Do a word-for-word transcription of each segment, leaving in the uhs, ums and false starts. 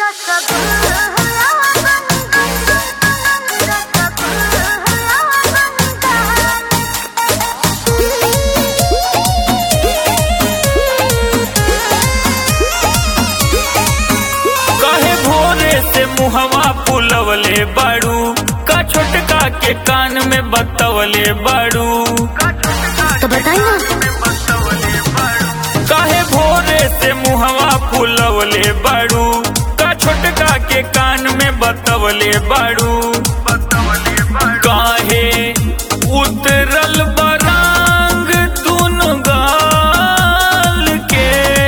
मुहवा पुलवले बाड़ू का छोटका के कान में बतवले बाड़ू तो बताई ना काहे भोरे से मुहवा पुलवले बाड़ू का छोटका के कान में बतवले बाड़ू काहे उतरल बरांग तुन गाल के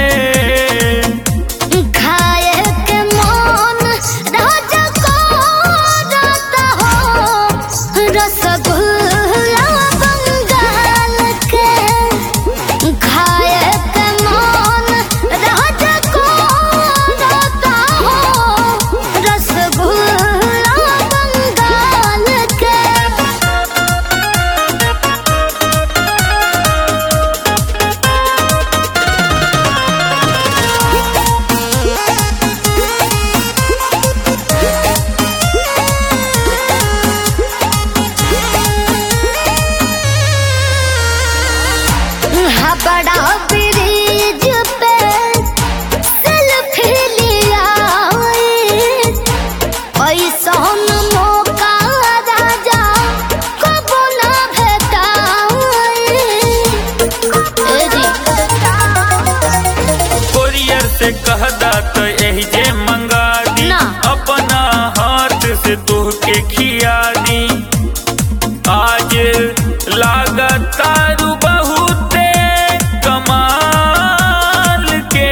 रसगुल्ला बंगाल के खाए के मन राजा को रहता हो रसगुल्ला बंगाल के। बड़ा ब्रिज पे सेल्फी लिया ऐसा मौका राजा कबो ना कोरियर से कहदा तो यही जे मंगा दी ना। अपना हाथ से तोह के खिया दी आज लागतारू बहुते कमाल के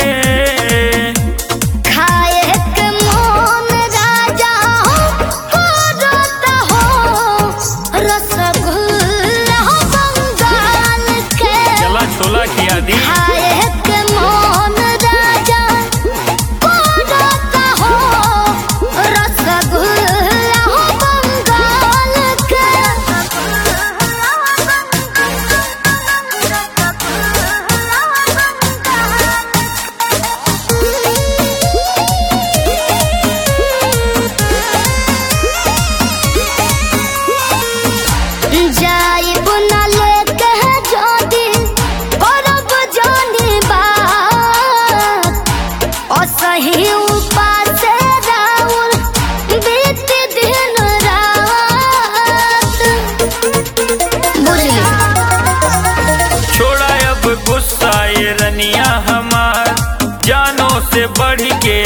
खाए के मन राजा को रहता हो रसगुल्ला बंगाल के। चला छोला खिया दी खाए के मन राजा को रहता हो रसगुल्ला बंगाल के। जाई बुना लेके जोदी करब जानी बात असही उपास राउर बीत दिन रात बुझली। छोड़ा अब गुस्सा ये रनिया हमार जानो से बढ़ के